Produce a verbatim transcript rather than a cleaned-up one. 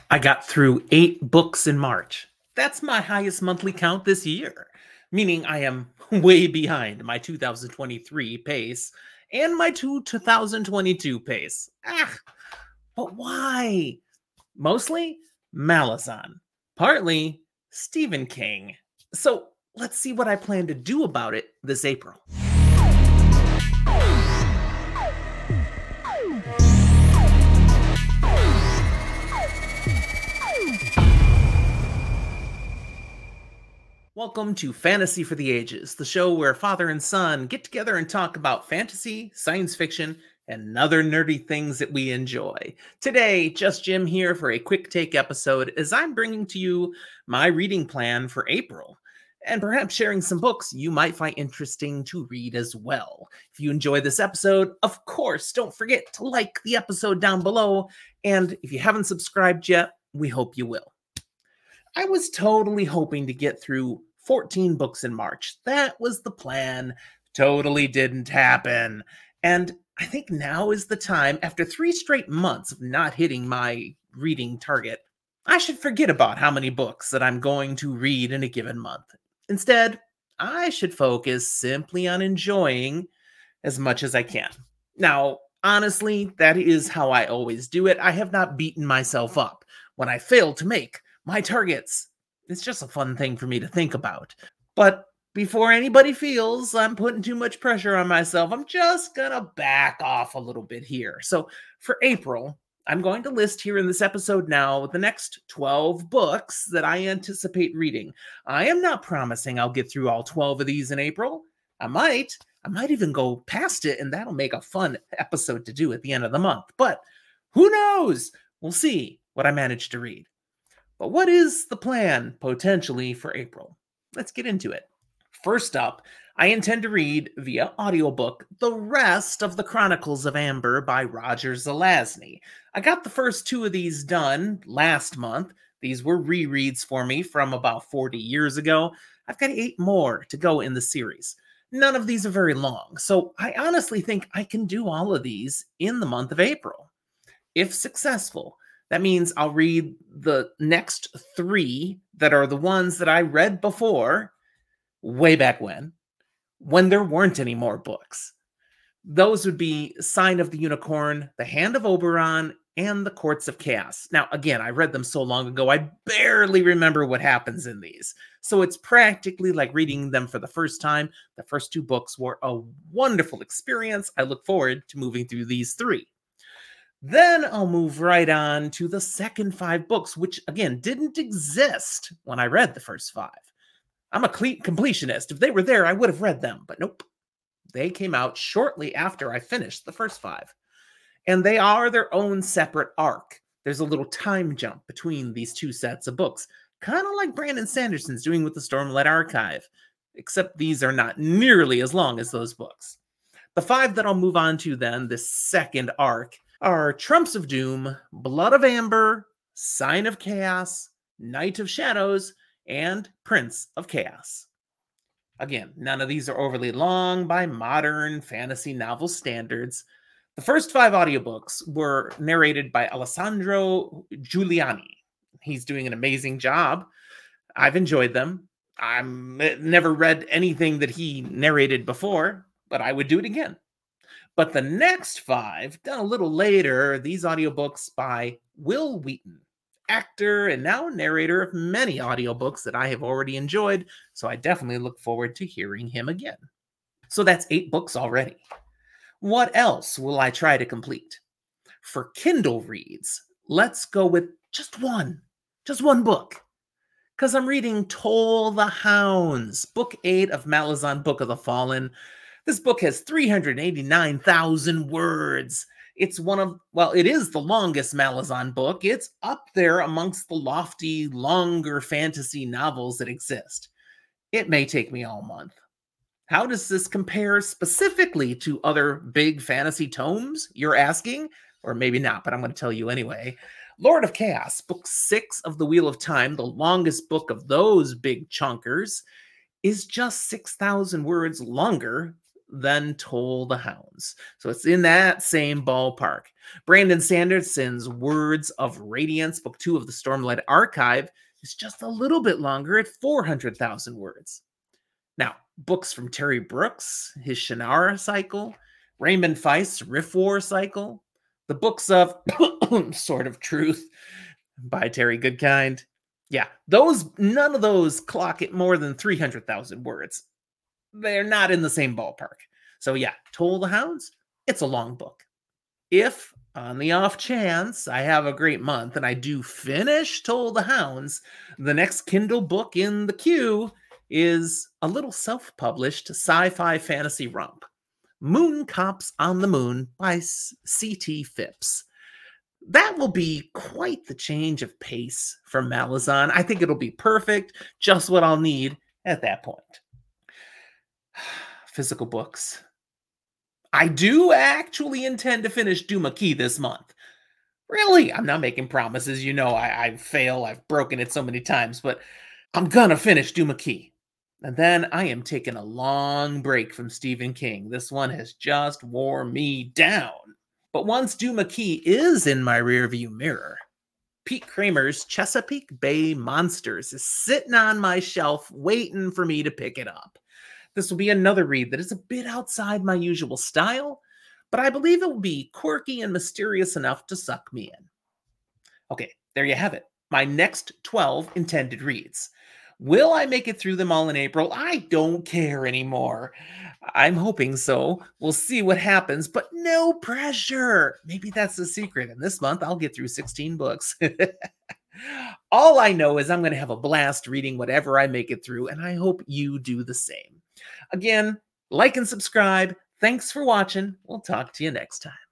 I got through eight books in March. That's my highest monthly count this year, meaning I am way behind my two thousand twenty-three pace and my two two thousand twenty-two pace. Ah, but why? Mostly Malazan, partly Stephen King. So let's see what I plan to do about it this April. Welcome to Fantasy for the Ages, the show where father and son get together and talk about fantasy, science fiction, and other nerdy things that we enjoy. Today, just Jim here for a quick take episode as I'm bringing to you my reading plan for April, and perhaps sharing some books you might find interesting to read as well. If you enjoy this episode, of course, don't forget to like the episode down below, and if you haven't subscribed yet, we hope you will. I was totally hoping to get through fourteen books in March. That was the plan. Totally didn't happen. And I think now is the time, after three straight months of not hitting my reading target, I should forget about how many books that I'm going to read in a given month. Instead, I should focus simply on enjoying as much as I can. Now, honestly, that is how I always do it. I have not beaten myself up when I fail to make my targets. It's just a fun thing for me to think about. But before anybody feels I'm putting too much pressure on myself, I'm just gonna back off a little bit here. So for April, I'm going to list here in this episode now the next twelve books that I anticipate reading. I am not promising I'll get through all twelve of these in April. I might. I might even go past it, and that'll make a fun episode to do at the end of the month. But who knows? We'll see what I manage to read. But what is the plan, potentially, for April? Let's get into it. First up, I intend to read via audiobook the rest of the Chronicles of Amber by Roger Zelazny. I got the first two of these done last month. These were rereads for me from about forty years ago. I've got eight more to go in the series. None of these are very long, so I honestly think I can do all of these in the month of April. If successful, that means I'll read the next three that are the ones that I read before, way back when, when there weren't any more books. Those would be Sign of the Unicorn, The Hand of Oberon, and The Courts of Chaos. Now, again, I read them so long ago, I barely remember what happens in these. So it's practically like reading them for the first time. The first two books were a wonderful experience. I look forward to moving through these three. Then I'll move right on to the second five books, which, again, didn't exist when I read the first five. I'm a completionist. If they were there, I would have read them, but nope. They came out shortly after I finished the first five. And they are their own separate arc. There's a little time jump between these two sets of books, kind of like Brandon Sanderson's doing with the Stormlight Archive, except these are not nearly as long as those books. The five that I'll move on to then, this second arc, are Trumps of Doom, Blood of Amber, Sign of Chaos, Knight of Shadows, and Prince of Chaos. Again, none of these are overly long by modern fantasy novel standards. The first five audiobooks were narrated by Alessandro Giuliani. He's doing an amazing job. I've enjoyed them. I've never read anything that he narrated before, but I would do it again. But the next five, done a little later, these audiobooks by Wil Wheaton, actor and now narrator of many audiobooks that I have already enjoyed, so I definitely look forward to hearing him again. So that's eight books already. What else will I try to complete? For Kindle reads, let's go with just one, just one book. Because I'm reading Toll the Hounds, book eight of Malazan Book of the Fallen. This book has three hundred eighty-nine thousand words. It's one of, well, it is the longest Malazan book. It's up there amongst the lofty, longer fantasy novels that exist. It may take me all month. How does this compare specifically to other big fantasy tomes, you're asking? Or maybe not, but I'm going to tell you anyway. Lord of Chaos, book six of the Wheel of Time, the longest book of those big chunkers, is just six thousand words longer than Toll the Hounds. So it's in that same ballpark. Brandon Sanderson's Words of Radiance, book two of the Stormlight Archive, is just a little bit longer at four hundred thousand words. Now, books from Terry Brooks, his Shannara cycle, Raymond Feist's Rift War cycle, the books of Sword of Truth by Terry Goodkind. Yeah, those none of those clock at more than three hundred thousand words. They're not in the same ballpark. So yeah, Toll the Hounds, it's a long book. If, on the off chance, I have a great month and I do finish Toll the Hounds, the next Kindle book in the queue is a little self-published sci-fi fantasy romp, Moon Cops on the Moon by C T Phipps. That will be quite the change of pace from Malazan. I think it'll be perfect, just what I'll need at that point. Physical books. I do actually intend to finish Duma Key this month. Really, I'm not making promises. You know, I, I fail. I've broken it so many times, but I'm gonna finish Duma Key. And then I am taking a long break from Stephen King. This one has just wore me down. But once Duma Key is in my rearview mirror, Pete Kramer's Chesapeake Bay Monsters is sitting on my shelf waiting for me to pick it up. This will be another read that is a bit outside my usual style, but I believe it will be quirky and mysterious enough to suck me in. Okay, there you have it. My next twelve intended reads. Will I make it through them all in April? I don't care anymore. I'm hoping so. We'll see what happens, but no pressure. Maybe that's the secret. And this month, I'll get through sixteen books. All I know is I'm going to have a blast reading whatever I make it through, and I hope you do the same. Again, like and subscribe. Thanks for watching. We'll talk to you next time.